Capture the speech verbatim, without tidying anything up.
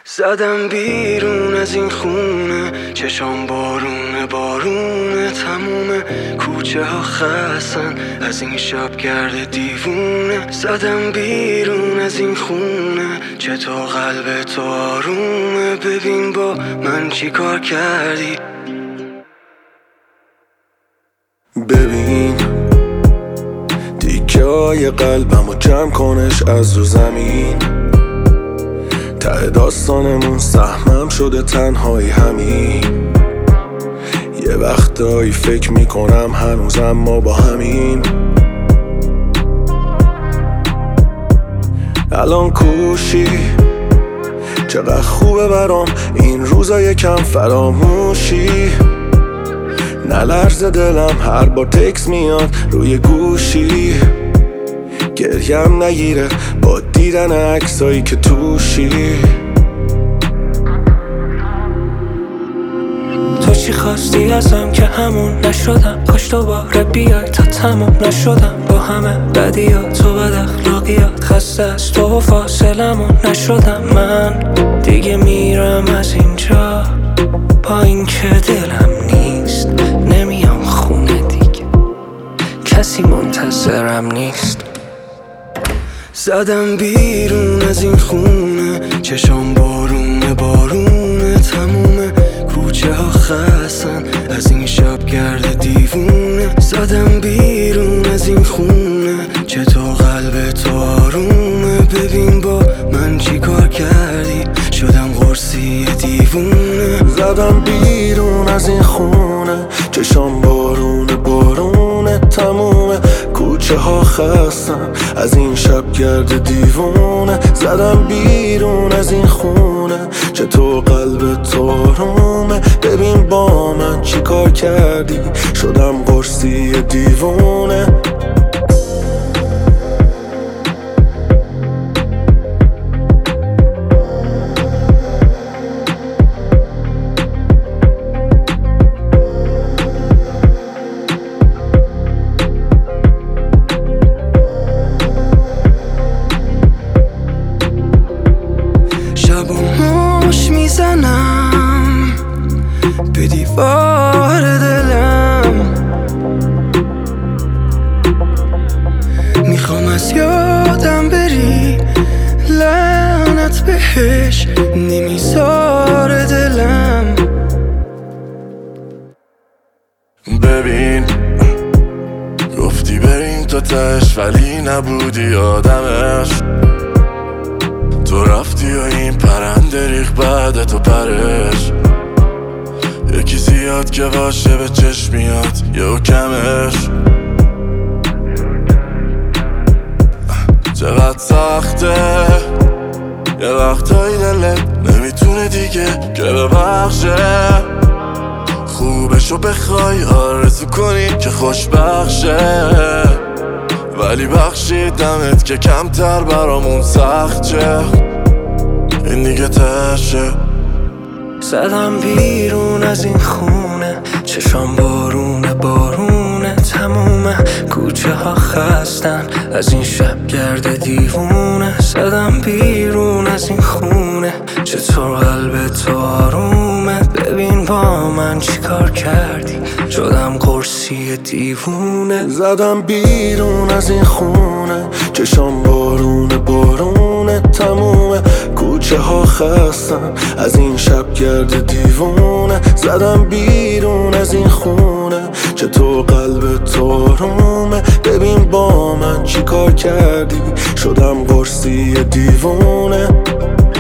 زدم بیرون از این خونه، چشام بارونه بارونه، تموم کوچه ها خستن از این شب گرد دیوونه. زدم بیرون از این خونه، چطور قلب تو آرومه، ببین با من چی کار کردی. ببین تیکه های قلبمو جمع کنش از رو زمین، ته داستانمون سهمم شده تنهایی همین. یه وقتایی فکر میکنم هنوزم ما با همین. الان کوشی چقدر خوبه برام این روزا یکم فراموشی. نلرزه دلم هر بار تکس میاد روی گوشی، گریم نگیره با دیدن عکسایی که توشی. تو چی خواستی ازم که همون نشدم، کاش دوباره بیای تا تموم نشدم با همه بدیات و بد اخلاقیات. خسته از تو و فاصلمون نشدم من، دیگه میرم از اینجا با این که دلم نیست. نمیام خونه دیگه، کسی منتظرم نیست. زدم بیرون از این خونه، چشام بارونه بارونه، تموم کوچه ها خستن از این شب گرد دیوونه. زدم بیرون از این خونه، چطور قلب تو آرومه، ببین با من چی کار کردی، شدم قرصی دیوونه. زدم بیرون از این خونه، چشام بارونه بارونه، تموم کوچه ها خستن از این شب گرد دیوونه. زدم بیرون از این خونه، چطور قلب تو آرومه، ببین با من چی کار کردی، شدم قرصی دیوونه. شباموش میزنم به دیوار دلم، میخوام از یادم بری، لعنت بهش نمیذاره دلم. ببین گفتی بریم تا تش ولی نبودی آدمش، تو رفتی و این پرنده ریخ بعد تو پرش. یکی زیاد که باشه به چشم میاد یهو کمش. چقدر سخته یه وقتایی دلت نمیتونه دیگه که ببخشه، خوبشو بخوای آرزو کنی که خوشبخشه، ولی بخشیدمت که کمتر برامون سخت چه، این دیگه تشه. زدم بیرون از این خونه، چشام بارونه بارونه، تموم کوچه ها خستن از این شب گرد دیوونه. زدم بیرون از این خونه، چطور قلب تو آرومه، ببین با من چی کار کردی، شدم قرصی دیوونه. زدم بیرون از این خونه، چشام بارونه بارونه، تموم کوچه ها خستن از این شب گرد دیوونه. زدم بیرون از این خونه، چطور قلب تو آرومه، ببین با من چی کار کردی، شدم قرصی دیوونه.